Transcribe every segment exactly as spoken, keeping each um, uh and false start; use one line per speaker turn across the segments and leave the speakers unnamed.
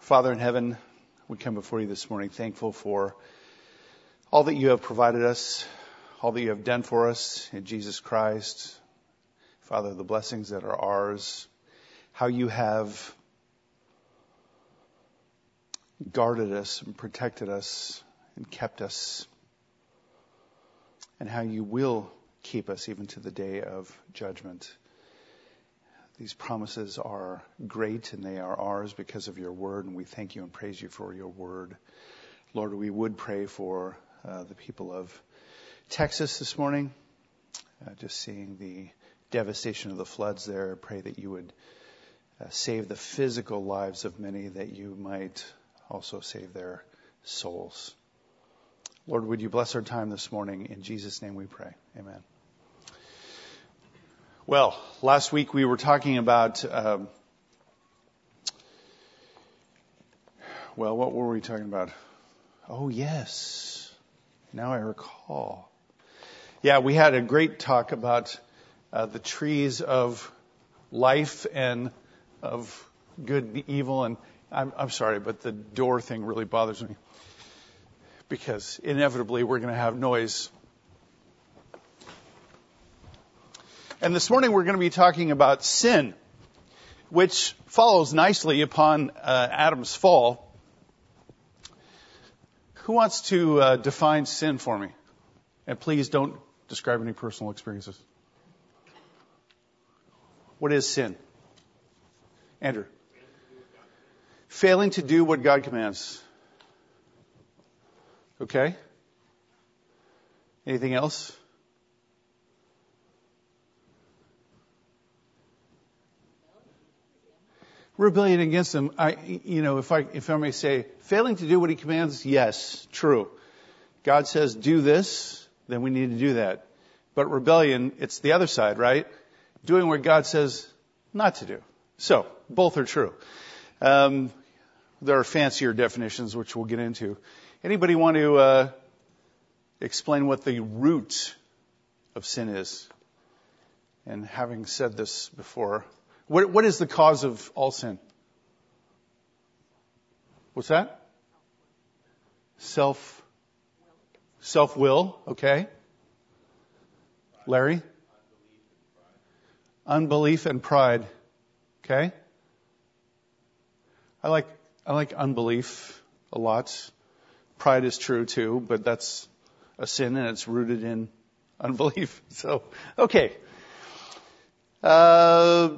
Father in heaven, we come before you this morning thankful for all that you have provided us, all that you have done for us in Jesus Christ. Father, the blessings that are ours, how you have guarded us and protected us and kept us, and how you will keep us even to the day of judgment. These promises are great, and they are ours because of your word, and we thank you and praise you for your word. Lord, we would pray for uh, the people of Texas this morning, uh, just seeing the devastation of the floods there. I pray that you would uh, save the physical lives of many, that you might also save their souls. Lord, would you bless our time this morning? In Jesus' name we pray. Amen. Well, last week we were talking about, um, well, what were we talking about? Oh, yes. Now I recall. Yeah, we had a great talk about uh, the trees of life and of good and evil. And I'm, I'm sorry, but the door thing really bothers me, because inevitably we're going to have noise. And this morning we're going to be talking about sin, which follows nicely upon uh, Adam's fall. Who wants to uh, define sin for me? And please don't describe any personal experiences. What is sin? Andrew. Failing to do what God commands. Okay. Anything else? Rebellion against him. I, you know, if I, if I may say, failing to do what he commands, yes, true. God says, do this, then we need to do that. But rebellion, it's the other side, right? Doing what God says not to do. So, both are true. Um, there are fancier definitions, which we'll get into. Anybody want to uh, explain what the root of sin is? And having said this before, what, what is the cause of all sin? What's that? Self, self-will. Okay. Larry? Unbelief and pride. Okay. I like, I like unbelief a lot. Pride is true too, but that's a sin and it's rooted in unbelief. So, okay. Uh,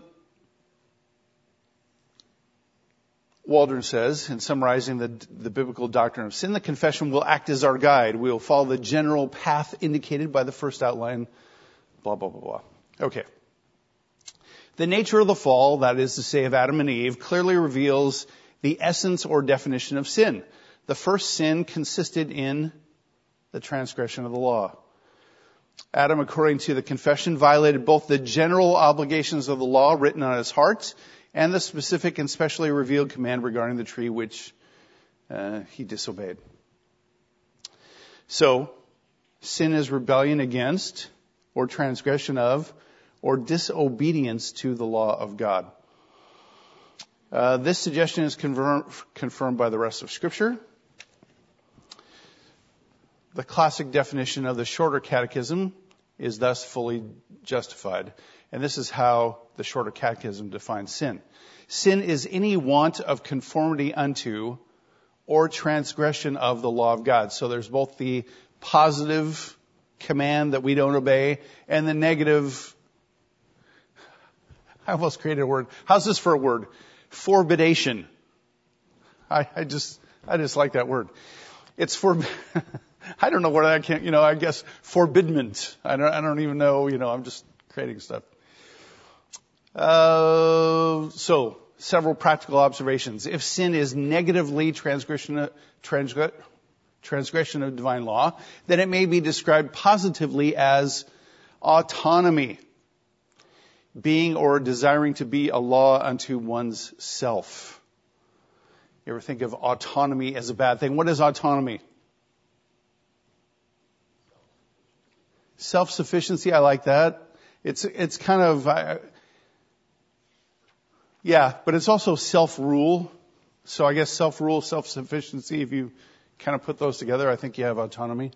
Waldron says, in summarizing the, the biblical doctrine of sin, the confession will act as our guide. We will follow the general path indicated by the first outline, blah, blah, blah, blah. Okay. The nature of the fall, that is to say of Adam and Eve, clearly reveals the essence or definition of sin. The first sin consisted in the transgression of the law. Adam, according to the confession, violated both the general obligations of the law written on his heart and the specific and specially revealed command regarding the tree which uh, he disobeyed. So, sin is rebellion against, or transgression of, or disobedience to the law of God. Uh, this suggestion is confirm, confirmed by the rest of Scripture. The classic definition of the Shorter Catechism is thus fully justified. And this is how the Shorter Catechism defines sin. Sin is any want of conformity unto or transgression of the law of God. So there's both the positive command that we don't obey and the negative, I almost created a word. How's this for a word? Forbidation. I, I just, I just like that word. It's for, I don't know where that came, you know, I guess forbidment. I don't, I don't even know, you know, I'm just creating stuff. Uh, so, several practical observations. If sin is negatively transgression, transgression, transgression of divine law, then it may be described positively as autonomy, being or desiring to be a law unto one's self. You ever think of autonomy as a bad thing? What is autonomy? Self-sufficiency, I like that. It's, it's kind of, I, yeah, but it's also self-rule. So I guess self-rule, self-sufficiency, if you kind of put those together, I think you have autonomy.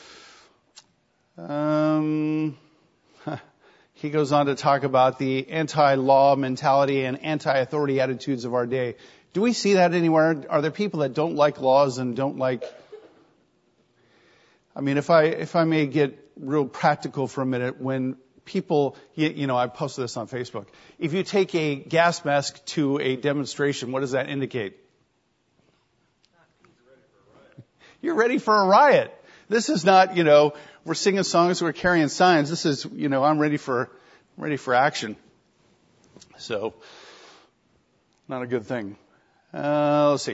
Um, he goes on to talk about the anti-law mentality and anti-authority attitudes of our day. Do we see that anywhere? Are there people that don't like laws and don't like... I mean, if I if I may get real practical for a minute, when people, you, you know, I posted this on Facebook. If you take a gas mask to a demonstration, what does that indicate? You're ready for a riot. This is not, you know, we're singing songs, we're carrying signs. This is, you know, I'm ready for ready for action. So, not a good thing. Uh, let's see.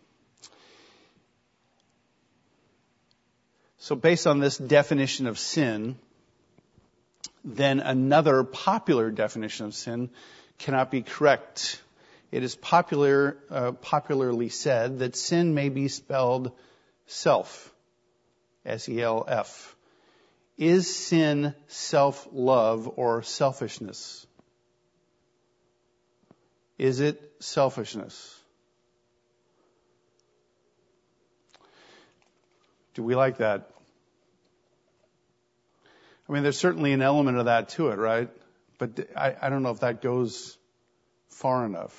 So based on this definition of sin, then another popular definition of sin cannot be correct. It is popular, uh, popularly said that sin may be spelled self, S E L F. Is sin self-love or selfishness? Is it selfishness? Do we like that? I mean, there's certainly an element of that to it, right? But I, I don't know if that goes far enough.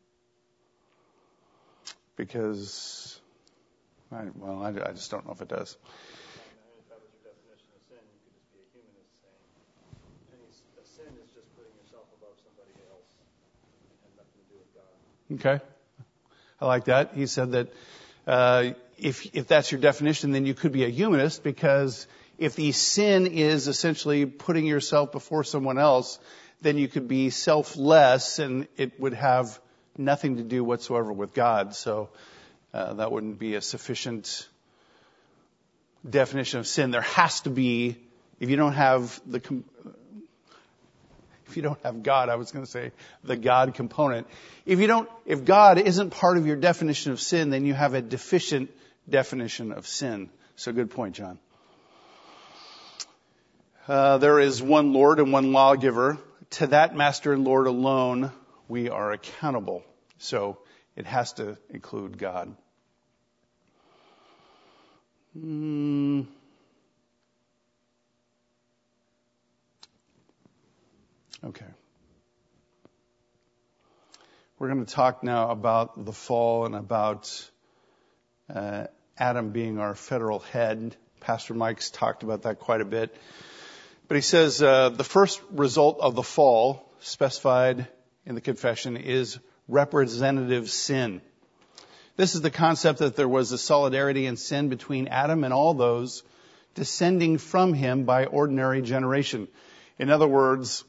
Because, I, well, I, I just don't know if it does.
If that was your definition of sin, you could just be a humanist saying, any, a sin is just putting yourself above somebody else and nothing to do with God.
Okay. I like that. He said that uh, if if that's your definition, then you could be a humanist, because if the sin is essentially putting yourself before someone else, then you could be selfless and it would have nothing to do whatsoever with God. So uh, that wouldn't be a sufficient definition of sin. There has to be, if you don't have the, if you don't have God, I was going to say the God component. If you don't, if God isn't part of your definition of sin, then you have a deficient definition of sin. So good point, John. Uh, there is one Lord and one lawgiver. To that master and Lord alone we are accountable. So it has to include God. Mm. Okay. We're going to talk now about the fall and about uh, Adam being our federal head. Pastor Mike's talked about that quite a bit. But he says uh, the first result of the fall, specified in the confession, is representative sin. This is the concept that there was a solidarity in sin between Adam and all those descending from him by ordinary generation. In other words,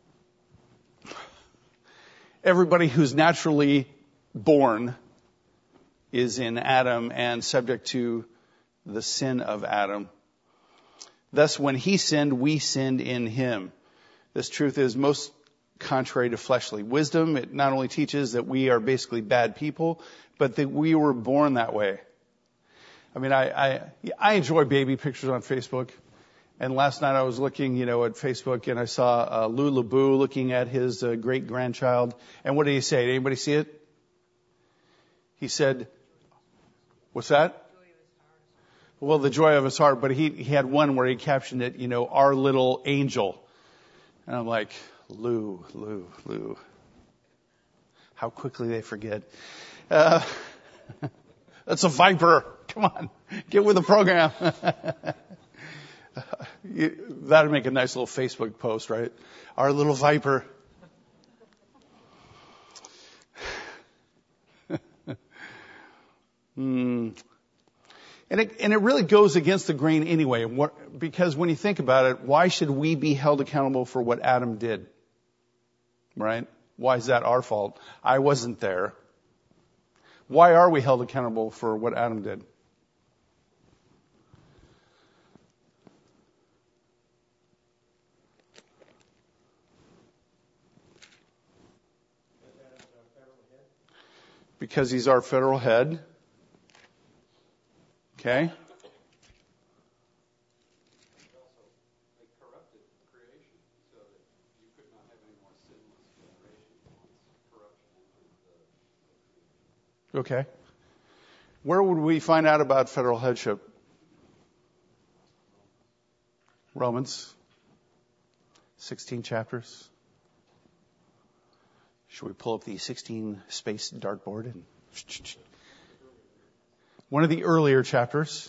everybody who's naturally born is in Adam and subject to the sin of Adam. Thus, when he sinned, we sinned in him. This truth is most contrary to fleshly wisdom. It not only teaches that we are basically bad people, but that we were born that way. I mean, I, I, I enjoy baby pictures on Facebook. And last night I was looking, you know, at Facebook, and I saw uh, Lou LeBou looking at his uh, great-grandchild. And what did he say? Did anybody see it? He said, what's that? Well, the joy of his heart, but he, he had one where he captioned it, you know, our little angel. And I'm like, Lou, Lou, Lou. How quickly they forget. Uh, that's a viper. Come on, get with the program. That'd make a nice little Facebook post, right? Our little viper. hmm. And it, and it really goes against the grain anyway, what, because when you think about it, why should we be held accountable for what Adam did? Right? Why is that our fault? I wasn't there. Why are we held accountable for what Adam did? Because he's our federal head. Okay. Okay. Where would we find out about federal headship? Romans. sixteen chapters. Should we pull up the sixteen space dartboard and one of the earlier chapters?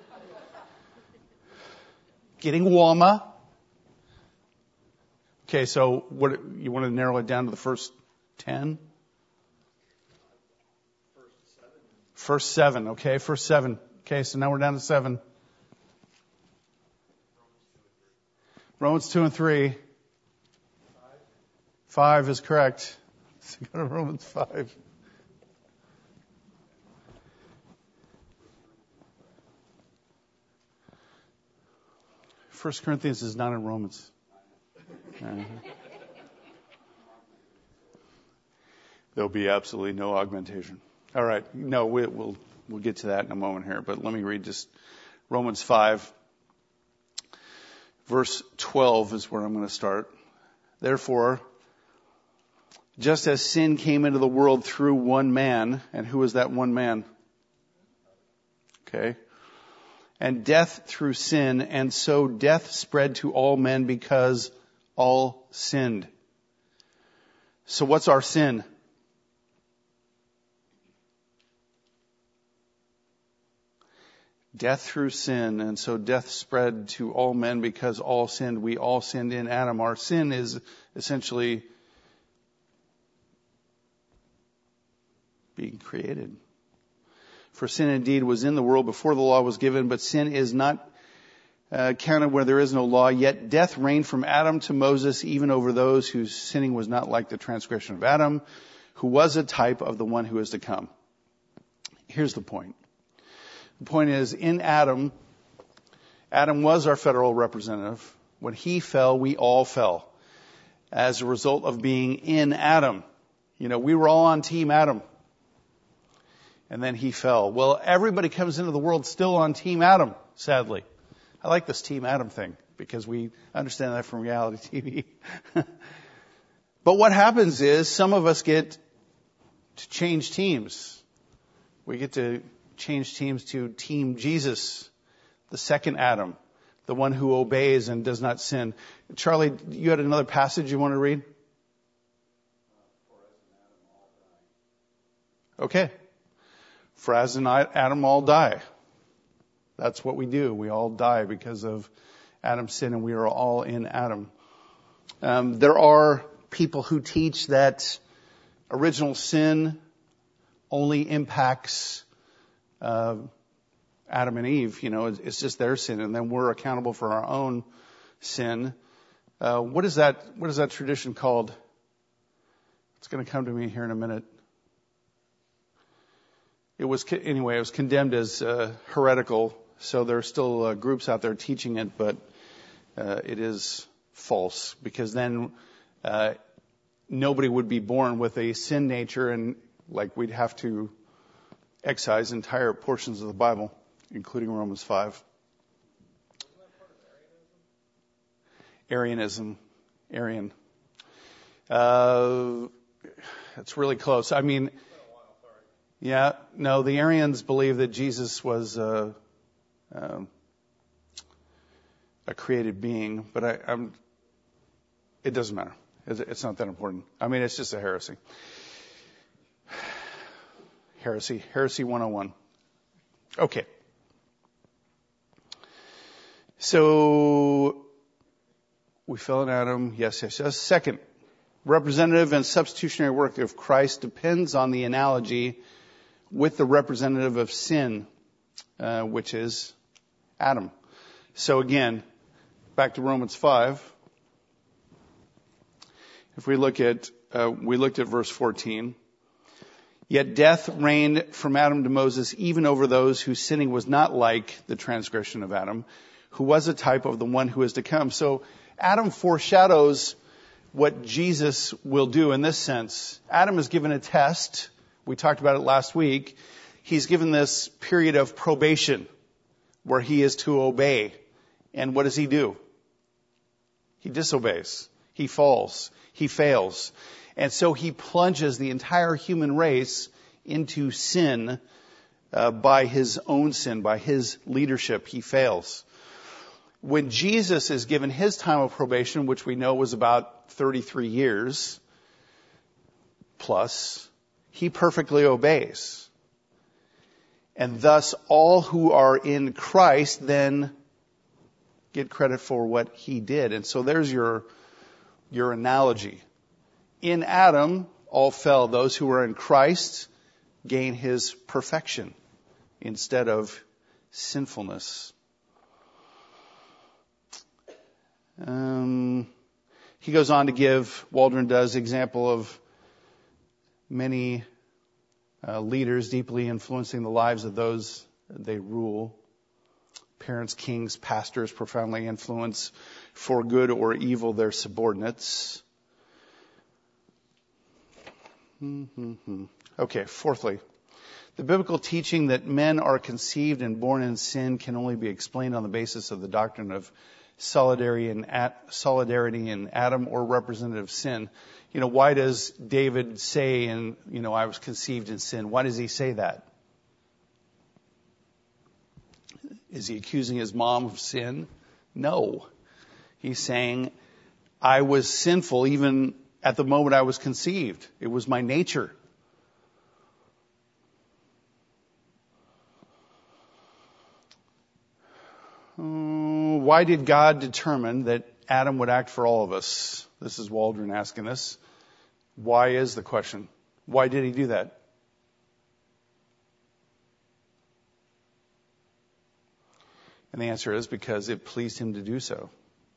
Getting warmer. Okay, so what you want to narrow it down to the first ten?
First seven.
First seven, okay, first seven. Okay, so now we're down to seven. Romans two and three.
Five.
Five is correct. So go to Romans five. First Corinthians is not in Romans. Uh-huh. There'll be absolutely no augmentation. All right. No, we, we'll we'll get to that in a moment here. But let me read just Romans five, verse twelve is where I'm going to start. Therefore, just as sin came into the world through one man, and who is that one man? Okay. And death through sin, and so death spread to all men because all sinned. So what's our sin? Death through sin, and so death spread to all men because all sinned. We all sinned in Adam. Our sin is essentially being created. For sin indeed was in the world before the law was given, but sin is not uh, counted where there is no law. Yet death reigned from Adam to Moses, even over those whose sinning was not like the transgression of Adam, who was a type of the one who is to come. Here's the point. The point is, in Adam, Adam was our federal representative. When he fell, we all fell as a result of being in Adam. You know, we were all on Team Adam. And then he fell. Well, everybody comes into the world still on Team Adam, sadly. I like this Team Adam thing because we understand that from reality T V. But what happens is some of us get to change teams. We get to change teams to Team Jesus, the second Adam, the one who obeys and does not sin. Charlie, you had another passage you want to read? Okay. For as in Adam all die. That's what we do. We all die because of Adam's sin, and we are all in Adam. Um, there are people who teach that original sin only impacts uh, Adam and Eve. You know, it's, it's just their sin, and then we're accountable for our own sin. Uh, what is that? What is that tradition called? It's going to come to me here in a minute. It was, anyway, it was condemned as uh, heretical, so there are still uh, groups out there teaching it, but uh, it is false, because then uh, nobody would be born with a sin nature, and like we'd have to excise entire portions of the Bible, including Romans five.
Isn't that part of
Arianism.
Arianism?
Arian. Uh, it's really close. I mean, yeah, no, the Arians believe that Jesus was uh, um, a created being, but I, I'm, it doesn't matter. It's, it's not that important. I mean, it's just a heresy. Heresy. Heresy one oh one. Okay. So, we fell in Adam. Yes, yes, yes. Second, representative and substitutionary work of Christ depends on the analogy with the representative of sin, uh, which is Adam. So again, back to Romans five. If we look at, uh, we looked at verse fourteen. Yet death reigned from Adam to Moses, even over those whose sinning was not like the transgression of Adam, who was a type of the one who is to come. So Adam foreshadows what Jesus will do in this sense. Adam is given a test. We talked about it last week. He's given this period of probation where he is to obey. And what does he do? He disobeys. He falls. He fails. And so he plunges the entire human race into sin uh, by his own sin, by his leadership. He fails. When Jesus is given his time of probation, which we know was about thirty-three years plus, he perfectly obeys. And thus all who are in Christ then get credit for what he did. And so there's your, your analogy. In Adam, all fell. Those who are in Christ gain his perfection instead of sinfulness. Um, he goes on to give, Waldron does, example of many uh, leaders deeply influencing the lives of those they rule. Parents, kings, pastors profoundly influence for good or evil their subordinates. Mm-hmm. Okay, fourthly, the biblical teaching that men are conceived and born in sin can only be explained on the basis of the doctrine of solidarity in, solidarity in Adam or representative sin. You know, why does David say, in, you know, I was conceived in sin? Why does he say that? Is he accusing his mom of sin? No. He's saying, I was sinful even at the moment I was conceived. It was my nature. Um, why did God determine that Adam would act for all of us? This is Waldron asking this. Why is the question? Why did he do that? And the answer is because it pleased him to do so.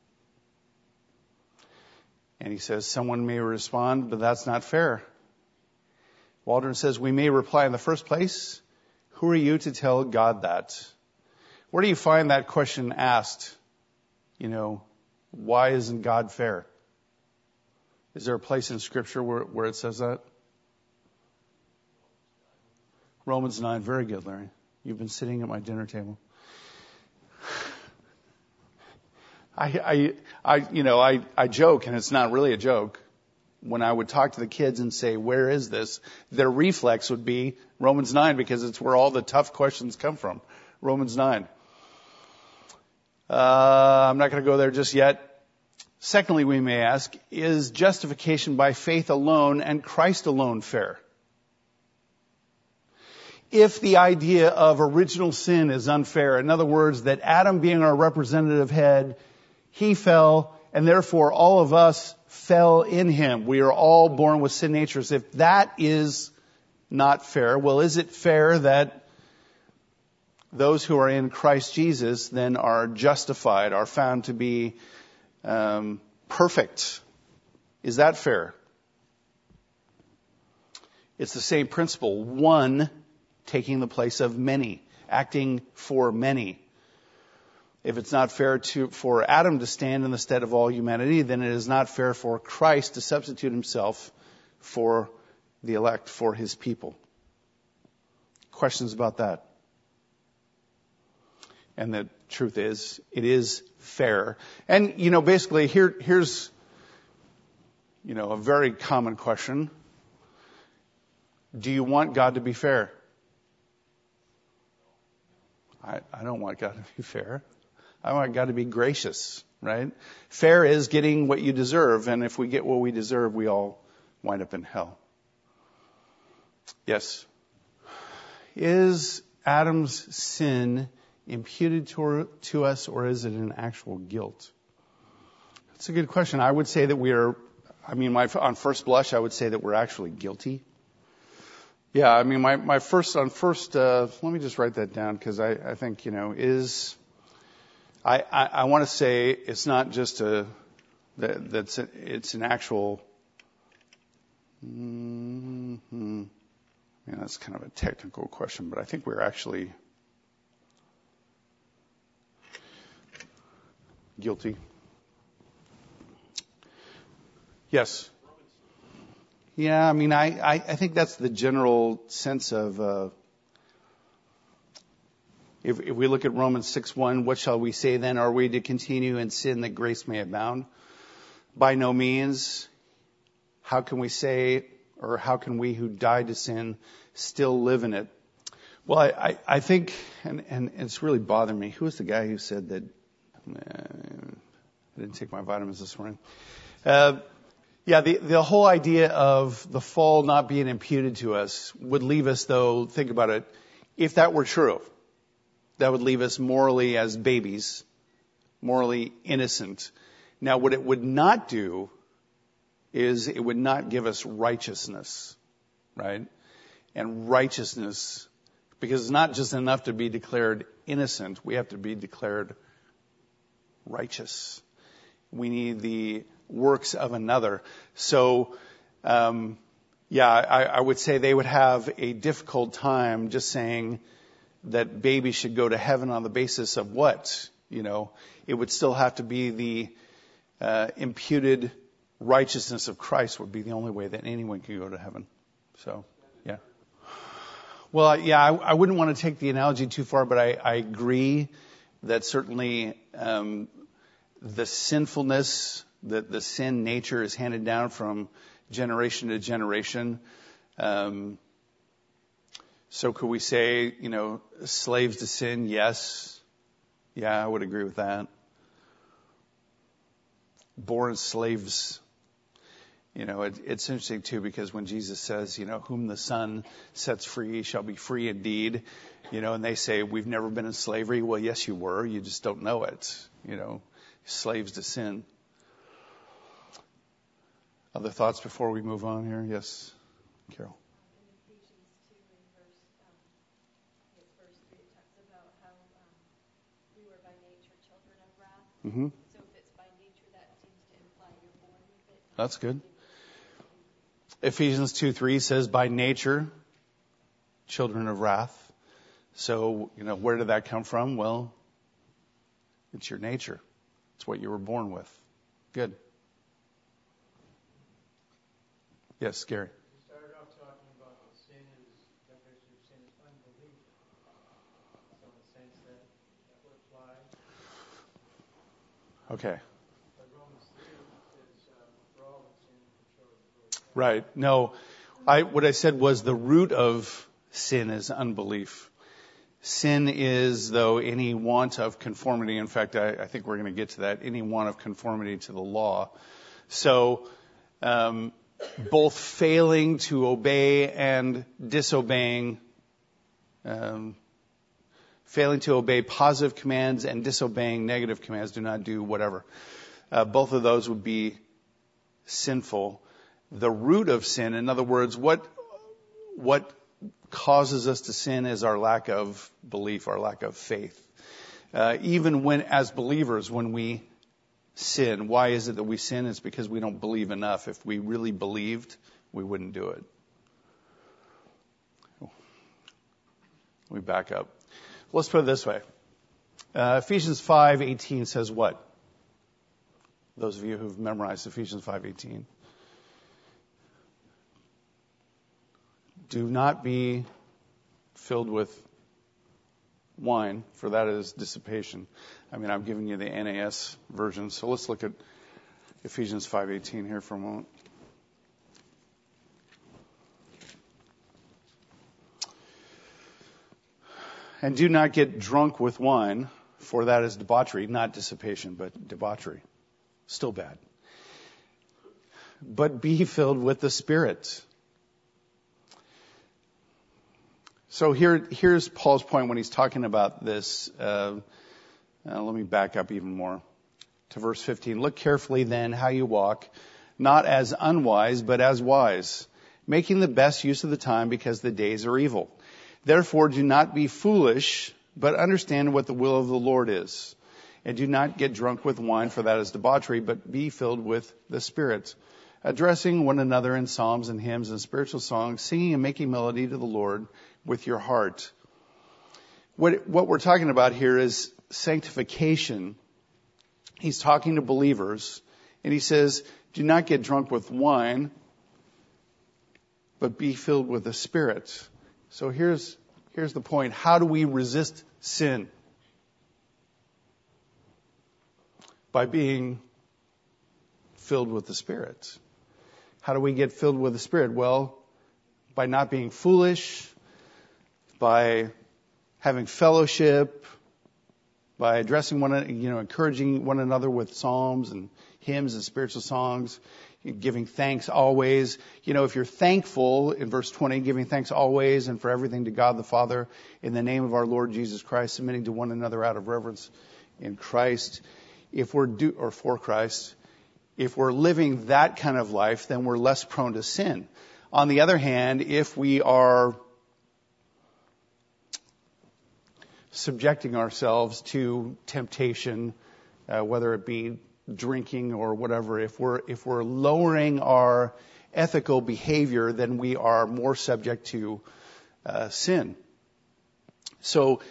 And he says, someone may respond, but that's not fair. Waldron says, we may reply in the first place, who are you to tell God that? Where do you find that question asked? You know, why isn't God fair? Is there a place in Scripture where, where it says that? Romans nine. Very good, Larry. You've been sitting at my dinner table. I, I, I, you know, I, I joke, and it's not really a joke. When I would talk to the kids and say, where is this? Their reflex would be Romans nine, because it's where all the tough questions come from. Romans nine. Uh, I'm not going to go there just yet. Secondly, we may ask, is justification by faith alone and Christ alone fair? If the idea of original sin is unfair, in other words, that Adam being our representative head, he fell, and therefore all of us fell in him. We are all born with sin natures. If that is not fair, well, is it fair that those who are in Christ Jesus then are justified, are found to be um, perfect? Is that fair? It's the same principle. One taking the place of many, acting for many. If it's not fair to, for Adam to stand in the stead of all humanity, then it is not fair for Christ to substitute himself for the elect, for his people. Questions about that? And the truth is, it is fair. And, you know, basically, here, here's, you know, a very common question. Do you want God to be fair? I, I don't want God to be fair. I want God to be gracious, right? Fair is getting what you deserve, and if we get what we deserve, we all wind up in hell. Yes? Is Adam's sin imputed to, to us, or is it an actual guilt? That's a good question. I would say that we are, I mean, my, on first blush, I would say that we're actually guilty. Yeah, I mean, my, my first, on first, uh, let me just write that down, because I, I think, you know, is, I, I, I want to say it's not just a, that, that's, a, it's an actual, mm-hmm, I mean, that's kind of a technical question, but I think we're actually guilty. Yes? Yeah, I mean, I, I, I think that's the general sense of, uh, if, if we look at Romans six one, what shall we say then? Are we to continue in sin that grace may abound? By no means. How can we say, Or how can we who died to sin still live in it? Well, I, I, I think, and, and it's really bothering me. Who was the guy who said that? Uh, I didn't take my vitamins this morning. Uh, yeah, the, the whole idea of the fall not being imputed to us would leave us, though, think about it, if that were true, that would leave us morally as babies, morally innocent. Now, what it would not do is it would not give us righteousness, right? And righteousness, because it's not just enough to be declared innocent, we have to be declared righteous. We need the works of another. So, um, yeah, I, I would say they would have a difficult time just saying that babies should go to heaven on the basis of what? You know, it would still have to be the uh, imputed righteousness of Christ would be the only way that anyone can go to heaven. So, yeah. Well, yeah, I, I wouldn't want to take the analogy too far, but I, I agree that certainly um, the sinfulness, the, the sin nature is handed down from generation to generation. Um, so could we say, you know, slaves to sin? Yes. Yeah, I would agree with that. Born slaves. You know, it, it's interesting too, because when Jesus says, you know, whom the Son sets free shall be free indeed, you know, and they say, we've never been in slavery. Well, yes, you were. You just don't know it. You know, slaves to sin. Other thoughts before we move on here? Yes, Carol.
In Ephesians two, in verse, um, it's verse three, it talks about how um, we were by nature children of wrath.
Mm-hmm.
So if it's by nature, that seems to imply you're born with it.
That's good. Ephesians two three says, by nature, children of wrath. So, you know, where did that come from? Well, it's your nature. It's what you were born with. Good. Yes, Gary.
You started off talking about that sin is, definition of sin is unbelief. So in the sense that that would apply.
Okay.
But Romans three says, uh, for all have sinned and come short of the glory of God.
Right. No, I, what I said was the root of sin is unbelief. Sin is, though, any want of conformity. In fact, I, I think we're going to get to that. Any want of conformity to the law. So, um, both failing to obey and disobeying, um, failing to obey positive commands and disobeying negative commands, do not do whatever. Uh, both of those would be sinful. The root of sin, in other words, what what causes us to sin is our lack of belief, our lack of faith. Uh, even when, as believers, when we sin, why is it that we sin? It's because we don't believe enough. If we really believed, we wouldn't do it. We back up. Let's put it this way. Uh, Ephesians five eighteen says what? Those of you who've memorized Ephesians five eighteen. Do not be filled with wine, for that is dissipation. I mean, I'm giving you the N A S version, so let's look at Ephesians five eighteen here for a moment. And do not get drunk with wine, for that is debauchery, not dissipation, but debauchery. Still bad. But be filled with the Spirit. So here, here's Paul's point when he's talking about this. Uh, uh, let me back up even more to verse fifteen. Look carefully then how you walk, not as unwise, but as wise, making the best use of the time because the days are evil. Therefore, do not be foolish, but understand what the will of the Lord is. And do not get drunk with wine, for that is debauchery, but be filled with the Spirit, addressing one another in psalms and hymns and spiritual songs, singing and making melody to the Lord with your heart. What, what we're talking about here is sanctification. He's talking to believers, and he says, do not get drunk with wine, but be filled with the Spirit. So here's, here's the point. How do we resist sin? By being filled with the Spirit. How do we get filled with the Spirit? Well, by not being foolish, by having fellowship, by addressing one, you know, encouraging one another with psalms and hymns and spiritual songs, giving thanks always. You know, if you're thankful, in verse twenty, giving thanks always and for everything to God the Father in the name of our Lord Jesus Christ, submitting to one another out of reverence in Christ, if we're do, or for Christ, if we're living that kind of life, then we're less prone to sin. On the other hand, if we are subjecting ourselves to temptation, uh, whether it be drinking or whatever, if we're if we're lowering our ethical behavior, then we are more subject to uh, sin. So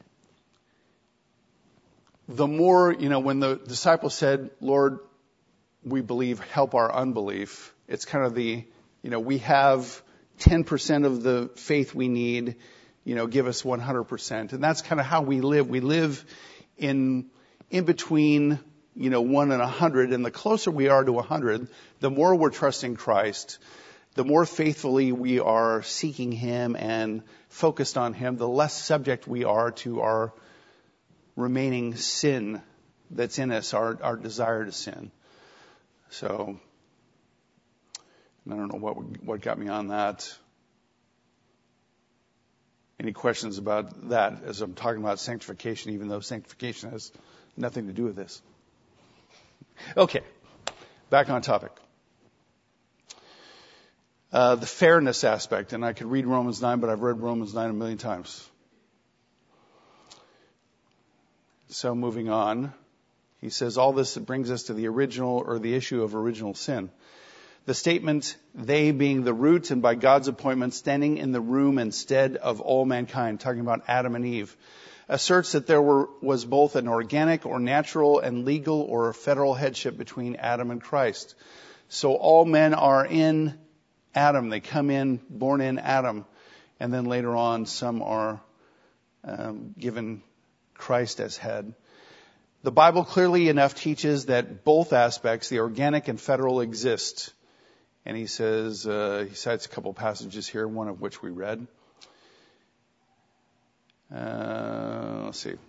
the more, you know, when the disciples said, Lord, we believe, help our unbelief, it's kind of the, you know, we have ten percent of the faith we need, you know, give us one hundred percent. And that's kind of how we live. We live in in between, you know, one and a hundred. And the closer we are to a hundred, the more we're trusting Christ, the more faithfully we are seeking Him and focused on Him, the less subject we are to our remaining sin that's in us, our, our desire to sin. So, I don't know what what got me on that. Any questions about that as I'm talking about sanctification, even though sanctification has nothing to do with this? Okay, back on topic. Uh, the fairness aspect, and I could read Romans nine, but I've read Romans nine a million times. So moving on, he says all this brings us to the original or the issue of original sin. The statement, they being the root and by God's appointment standing in the room instead of all mankind, talking about Adam and Eve, asserts that there were, was both an organic or natural and legal or federal headship between Adam and Christ. So all men are in Adam. They come in, born in Adam. And then later on, some are um, given Christ as head. The Bible clearly enough teaches that both aspects, the organic and federal, exist. And he says, uh, he cites a couple passages here, one of which we read. Uh, let's see.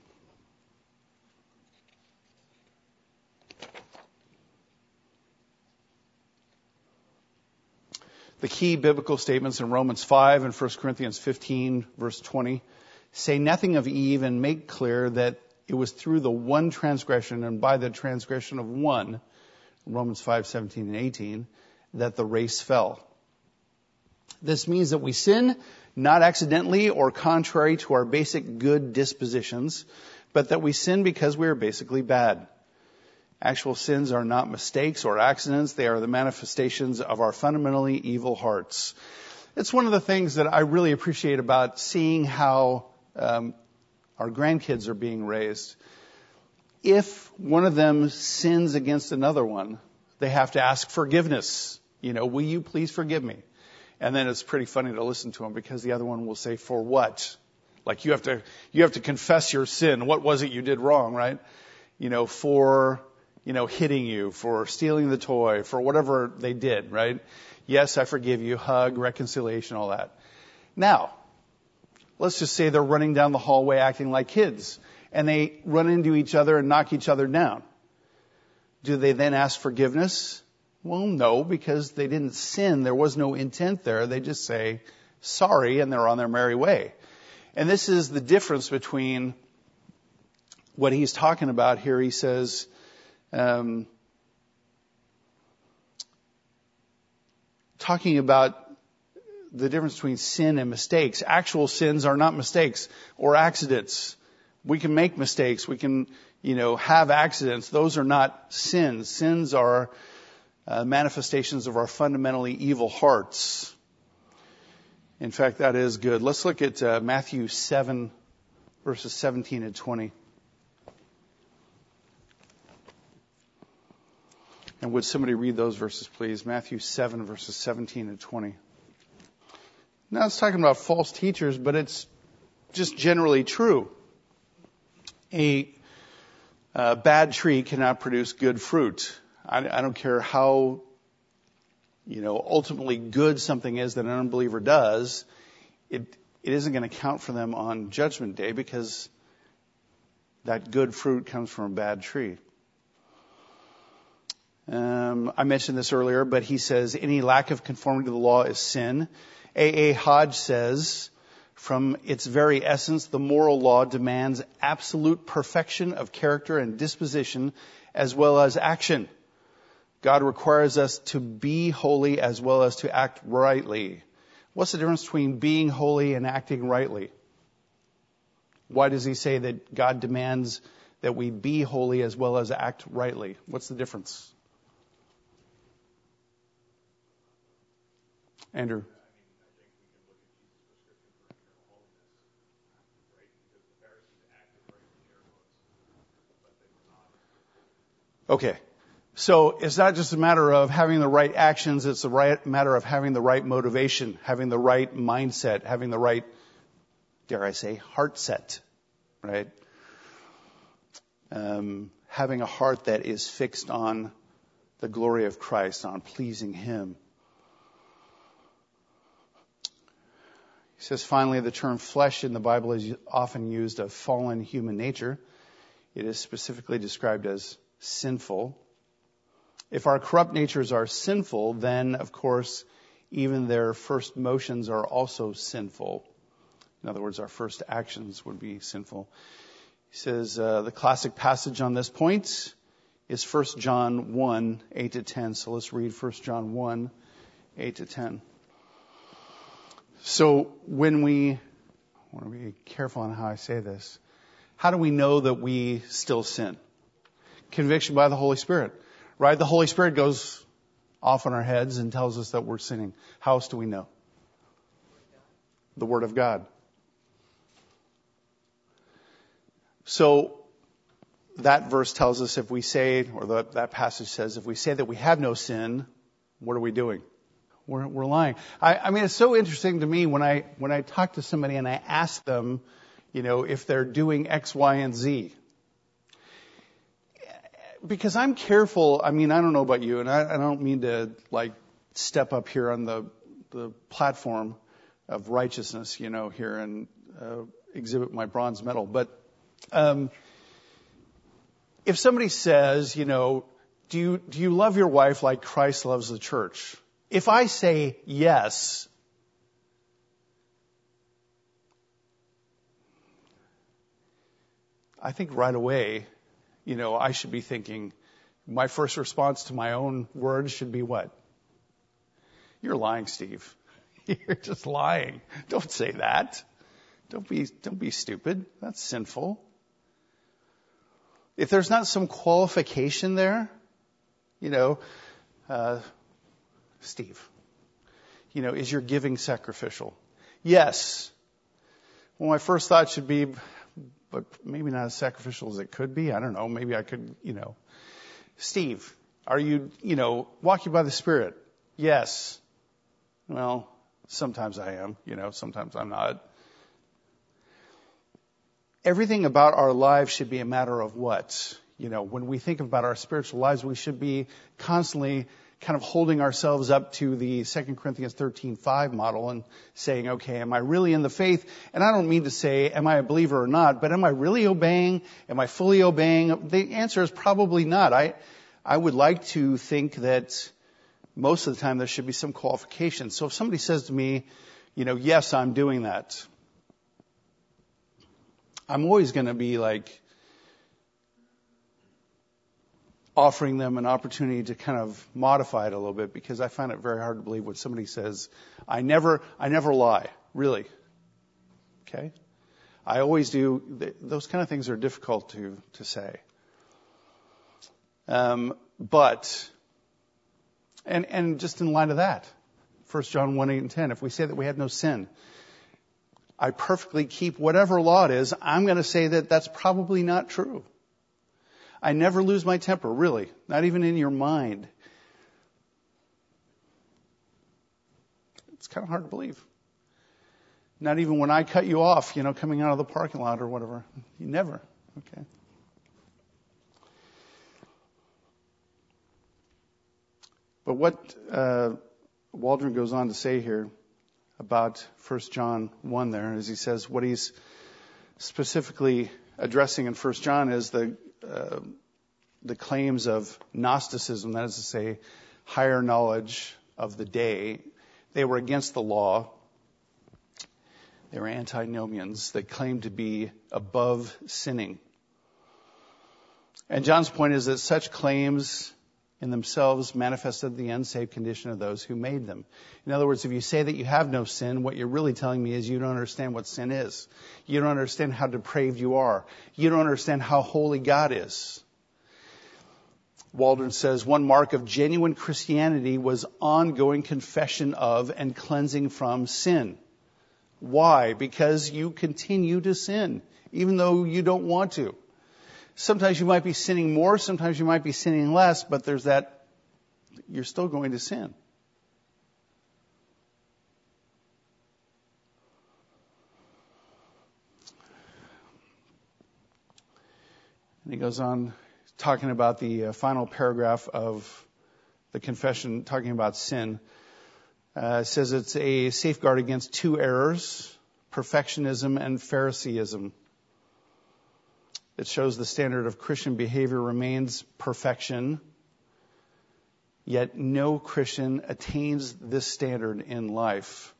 The key biblical statements in Romans five and First Corinthians fifteen, verse twenty, say nothing of Eve and make clear that it was through the one transgression and by the transgression of one, Romans five, seventeen and eighteen, that the race fell. This means that we sin not accidentally or contrary to our basic good dispositions, but that we sin because we are basically bad. Actual sins are not mistakes or accidents. They are the manifestations of our fundamentally evil hearts. It's one of the things that I really appreciate about seeing how um, our grandkids are being raised. If one of them sins against another one, they have to ask forgiveness. You know, will you please forgive me? And then it's pretty funny to listen to them because the other one will say, for what? Like you have to, you have to confess your sin. What was it you did wrong, right? You know, for, you know, hitting you, for stealing the toy, for whatever they did, right? Yes, I forgive you, hug, reconciliation, all that. Now, let's just say they're running down the hallway acting like kids and they run into each other and knock each other down. Do they then ask forgiveness? Well, no, because they didn't sin. There was no intent there. They just say sorry and they're on their merry way. And this is the difference between what he's talking about here. He says, um, talking about the difference between sin and mistakes. Actual sins are not mistakes or accidents. We can make mistakes. We can, you know, have accidents. Those are not sins. Sins are uh, manifestations of our fundamentally evil hearts. In fact, that is good. Let's look at uh, Matthew seven, verses seventeen and twenty. And would somebody read those verses, please? Matthew seven, verses seventeen and twenty. Now it's talking about false teachers, but it's just generally true. A, a bad tree cannot produce good fruit. I, I don't care how you know, ultimately good something is that an unbeliever does, it it isn't going to count for them on Judgment Day because that good fruit comes from a bad tree. Um, I mentioned this earlier, but he says any lack of conformity to the law is sin. A A. Hodge says, from its very essence, the moral law demands absolute perfection of character and disposition as well as action. God requires us to be holy as well as to act rightly. What's the difference between being holy and acting rightly? Why does he say that God demands that we be holy as well as act rightly? What's the difference? Andrew? Okay. So it's not just a matter of having the right actions, it's a right matter of having the right motivation, having the right mindset, having the right, dare I say, heart set, right? Um, having a heart that is fixed on the glory of Christ, on pleasing Him. He says, finally, the term flesh in the Bible is often used of fallen human nature. It is specifically described as sinful. If our corrupt natures are sinful, then, of course, even their first motions are also sinful. In other words, our first actions would be sinful. He says uh, the classic passage on this point is First John one, eight to ten. So let's read First John one, eight to ten. So when we, I want to be careful on how I say this, how do we know that we still sin? Conviction by the Holy Spirit. Right? The Holy Spirit goes off on our heads and tells us that we're sinning. How else do we know? The Word of God. So that verse tells us if we say, or the, that passage says, if we say that we have no sin, what are we doing? We're, we're lying. I, I mean, it's so interesting to me when I when I talk to somebody and I ask them, you know, if they're doing X, Y, and Z. Because I'm careful, I mean, I don't know about you, and I, I don't mean to, like, step up here on the the platform of righteousness, you know, here and uh, exhibit my bronze medal. But um, if somebody says, you know, do you do you love your wife like Christ loves the church? If I say yes, I think right away, you know, I should be thinking, my first response to my own words should be what? You're lying, Steve. You're just lying. Don't say that. Don't be, don't be stupid. That's sinful. If there's not some qualification there, you know, uh, Steve, you know, is your giving sacrificial? Yes. Well, my first thought should be, but maybe not as sacrificial as it could be. I don't know. Maybe I could, you know. Steve, are you, you know, walking by the Spirit? Yes. Well, sometimes I am, you know, sometimes I'm not. Everything about our lives should be a matter of what? You know, when we think about our spiritual lives, we should be constantly kind of holding ourselves up to the Second Corinthians thirteen five model and saying, okay, am I really in the faith? And I don't mean to say, am I a believer or not, but am I really obeying? Am I fully obeying? The answer is probably not. I, I would like to think that most of the time there should be some qualification. So if somebody says to me, you know, yes, I'm doing that, I'm always going to be like, offering them an opportunity to kind of modify it a little bit, because I find it very hard to believe when somebody says, I never, I never lie. Really? Okay? I always do. Those kind of things are difficult to, to say. Um, but, and, and just in light of that, First John one, eight and ten, if we say that we have no sin, I perfectly keep whatever law it is, I'm going to say that that's probably not true. I never lose my temper, really. Not even in your mind. It's kind of hard to believe. Not even when I cut you off, you know, coming out of the parking lot or whatever. You never. Okay. But what uh, Waldron goes on to say here about First John one there, as he says what he's specifically addressing in First John is the uh, the claims of Gnosticism, that is to say, higher knowledge of the day. They were against the law. They were antinomians. They claimed to be above sinning. And John's point is that such claims in themselves manifested the unsaved condition of those who made them. In other words, if you say that you have no sin, what you're really telling me is you don't understand what sin is. You don't understand how depraved you are. You don't understand how holy God is. Waldron says one mark of genuine Christianity was ongoing confession of and cleansing from sin. Why? Because you continue to sin, even though you don't want to. Sometimes you might be sinning more, sometimes you might be sinning less, but there's that, you're still going to sin. And he goes on talking about the uh, final paragraph of the confession, talking about sin. Uh, it says it's a safeguard against two errors, perfectionism and Phariseeism. It shows the standard of Christian behavior remains perfection, yet no Christian attains this standard in life.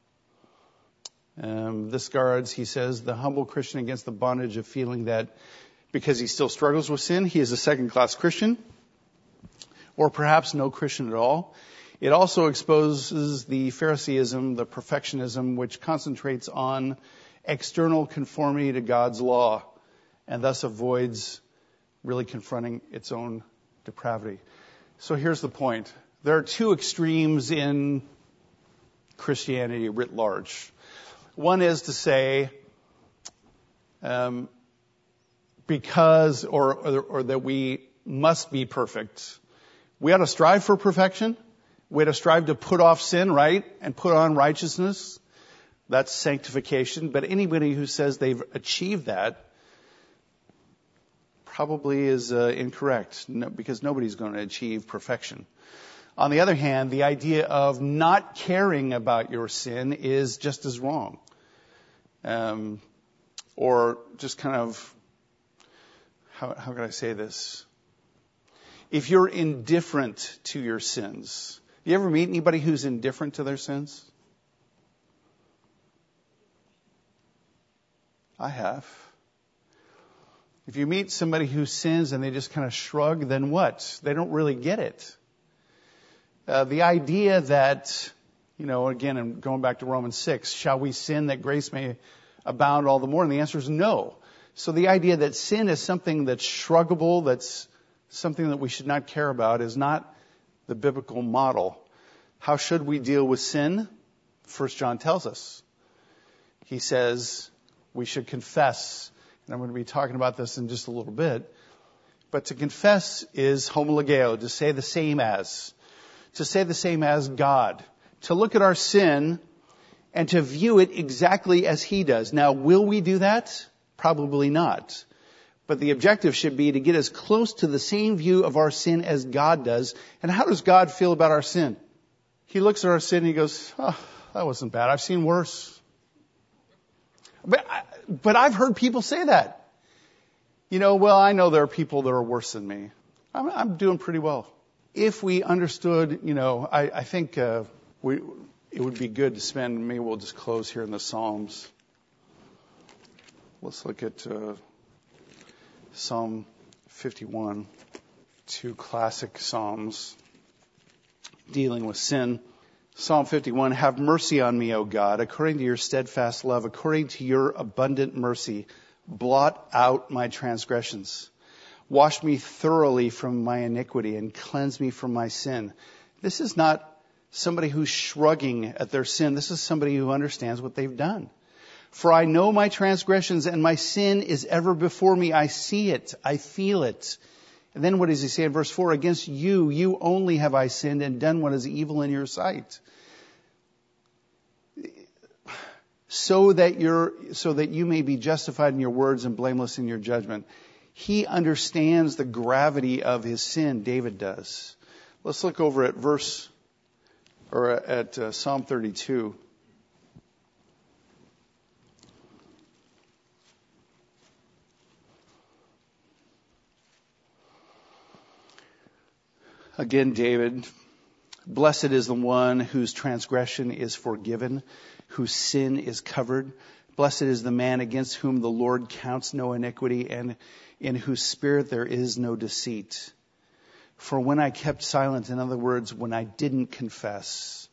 Um, this guards, he says, the humble Christian against the bondage of feeling that because he still struggles with sin, he is a second-class Christian, or perhaps no Christian at all. It also exposes the Phariseeism, the perfectionism, which concentrates on external conformity to God's law, and thus avoids really confronting its own depravity. So here's the point. There are two extremes in Christianity writ large. One is to say, um, because, or, or, or that we must be perfect. We ought to strive for perfection. We ought to strive to put off sin, right? And put on righteousness. That's sanctification. But anybody who says they've achieved that probably is uh, incorrect, no, because nobody's going to achieve perfection. On the other hand, the idea of not caring about your sin is just as wrong. Um, or just kind of, how, how can I say this? If you're indifferent to your sins, you ever meet anybody who's indifferent to their sins? I have. If you meet somebody who sins and they just kind of shrug, then what? They don't really get it. Uh, the idea that, you know, again, I'm going back to Romans six, shall we sin that grace may abound all the more? And the answer is no. So the idea that sin is something that's shruggable, that's something that we should not care about, is not the biblical model. How should we deal with sin? First John tells us. He says we should confess. And I'm going to be talking about this in just a little bit. But to confess is homologeo, to say the same as. To say the same as God. To look at our sin and to view it exactly as He does. Now, will we do that? Probably not. But the objective should be to get as close to the same view of our sin as God does. And how does God feel about our sin? He looks at our sin and He goes, oh, that wasn't bad. I've seen worse. But, but I've heard people say that. You know, well, I know there are people that are worse than me. I'm, I'm doing pretty well. If we understood, you know, I, I think uh, we, it would be good to spend, maybe we'll just close here in the Psalms. Let's look at uh, Psalm fifty-one, two classic Psalms dealing with sin. Psalm fifty-one, have mercy on me, O God, according to your steadfast love, according to your abundant mercy, blot out my transgressions. Wash me thoroughly from my iniquity and cleanse me from my sin. This is not somebody who's shrugging at their sin. This is somebody who understands what they've done. For I know my transgressions and my sin is ever before me. I see it. I feel it. And then what does he say in verse four? Against you, you only have I sinned and done what is evil in your sight. So that you're, so that you may be justified in your words and blameless in your judgment. He understands the gravity of his sin. David does. Let's look over at verse or at uh, Psalm thirty-two. Again, David, blessed is the one whose transgression is forgiven, whose sin is covered. Blessed is the man against whom the Lord counts no iniquity, and in whose spirit there is no deceit. For when I kept silent, in other words, when I didn't confess,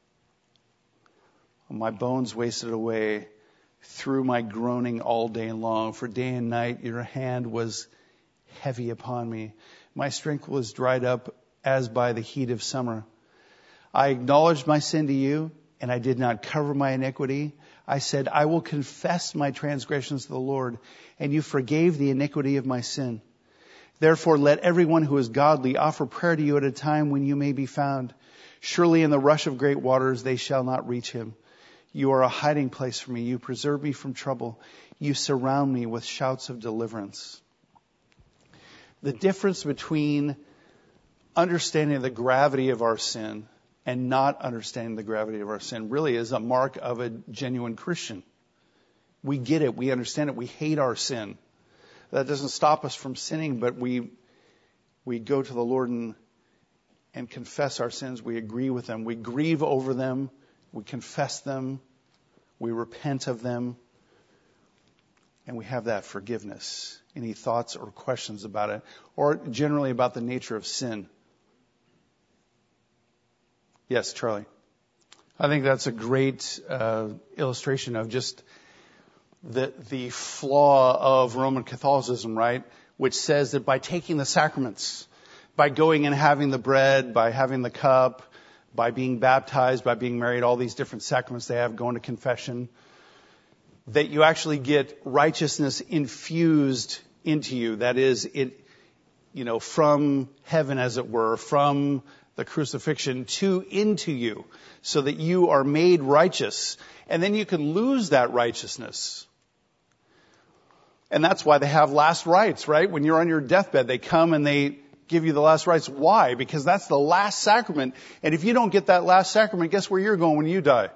my bones wasted away through my groaning all day long. For day and night your hand was heavy upon me. My strength was dried up as by the heat of summer. I acknowledged my sin to you, and I did not cover my iniquity. I said, I will confess my transgressions to the Lord, and you forgave the iniquity of my sin. Therefore, let everyone who is godly offer prayer to you at a time when you may be found. Surely in the rush of great waters they shall not reach him. You are a hiding place for me. You preserve me from trouble. You surround me with shouts of deliverance. The difference between understanding the gravity of our sin and not understanding the gravity of our sin really is a mark of a genuine Christian. We get it. We understand it. We hate our sin. That doesn't stop us from sinning, but we we go to the Lord and, and confess our sins. We agree with them. We grieve over them. We confess them. We repent of them. And we have that forgiveness. Any thoughts or questions about it? Or generally about the nature of sin? Yes, Charlie. I think that's a great uh, illustration of just the the flaw of Roman Catholicism, right? Which says that by taking the sacraments, by going and having the bread, by having the cup, by being baptized, by being married, all these different sacraments they have, going to confession, that you actually get righteousness infused into you. That is, it, you know, from heaven, as it were, from the crucifixion to into you, so that you are made righteous. And then you can lose that righteousness. And that's why they have last rites, right? When you're on your deathbed, they come and they give you the last rites. Why? Because that's the last sacrament. And if you don't get that last sacrament, guess where you're going when you die?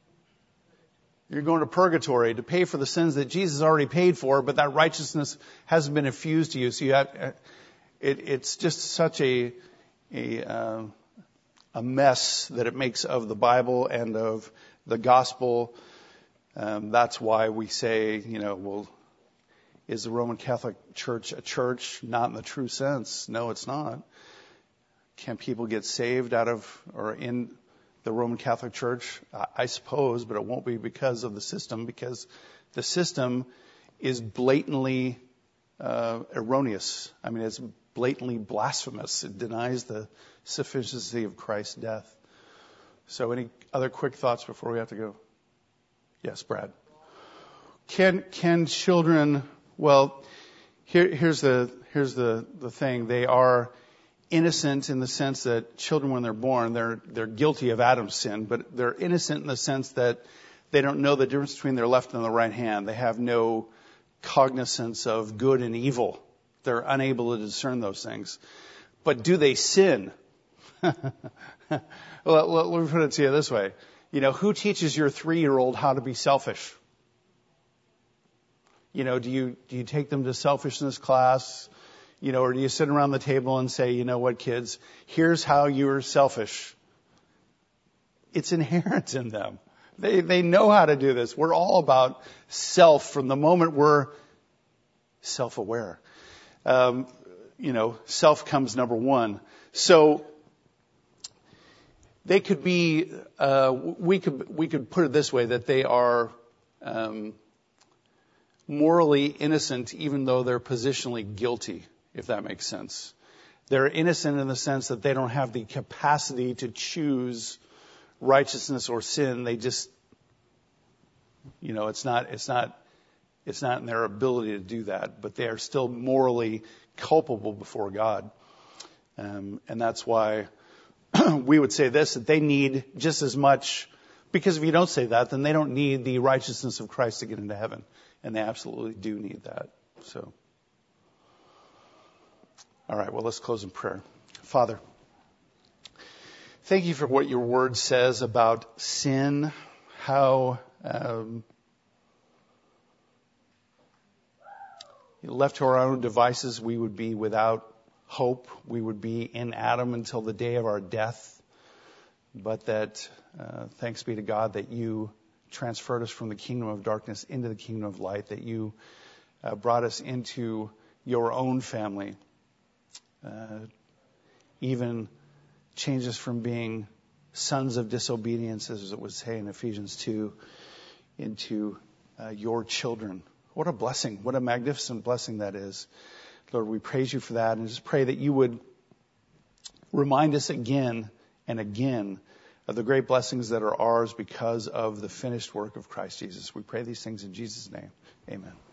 You're going to purgatory to pay for the sins that Jesus already paid for, but that righteousness hasn't been infused to you. So you have, it, it's just such a a uh, a mess that it makes of the Bible and of the gospel. Um, that's why we say, you know, well, is the Roman Catholic Church a church? Not in the true sense. No, it's not. Can people get saved out of or in the Roman Catholic Church? I, I suppose, but it won't be because of the system, because the system is blatantly uh, erroneous. I mean, it's blatantly blasphemous. It denies the sufficiency of Christ's death. So any other quick thoughts before we have to go? Yes, Brad. Can can children, well, here, here's the here's the, the thing. They are innocent in the sense that children, when they're born, they're they're guilty of Adam's sin, but they're innocent in the sense that they don't know the difference between their left and the right hand. They have no cognizance of good and evil. They're unable to discern those things. But do they sin? well, let, let me put it to you this way. You know, who teaches your three-year-old how to be selfish? You know, do you do you take them to selfishness class? You know, or do you sit around the table and say, you know what, kids, here's how you're selfish. It's inherent in them. They they know how to do this. We're all about self from the moment we're self-aware. Um, you know, self comes number one. So they could be, uh, we could we could put it this way, that they are um, morally innocent, even though they're positionally guilty, if that makes sense. They're innocent in the sense that they don't have the capacity to choose righteousness or sin. They just, you know, it's not, it's not, it's not in their ability to do that, but they are still morally culpable before God. Um, and that's why we would say this, that they need just as much, because if you don't say that, then they don't need the righteousness of Christ to get into heaven. And they absolutely do need that. So, all right, well, let's close in prayer. Father, Thank you for what your word says about sin, how um, left to our own devices, we would be without hope. We would be in Adam until the day of our death. But that, uh, thanks be to God, that you transferred us from the kingdom of darkness into the kingdom of light, that you uh, brought us into your own family, uh, even changed us from being sons of disobedience, as it would say in Ephesians two, into uh, your children. What a blessing. What a magnificent blessing that is. Lord, we praise you for that, and just pray that you would remind us again and again of the great blessings that are ours because of the finished work of Christ Jesus. We pray these things in Jesus' name. Amen.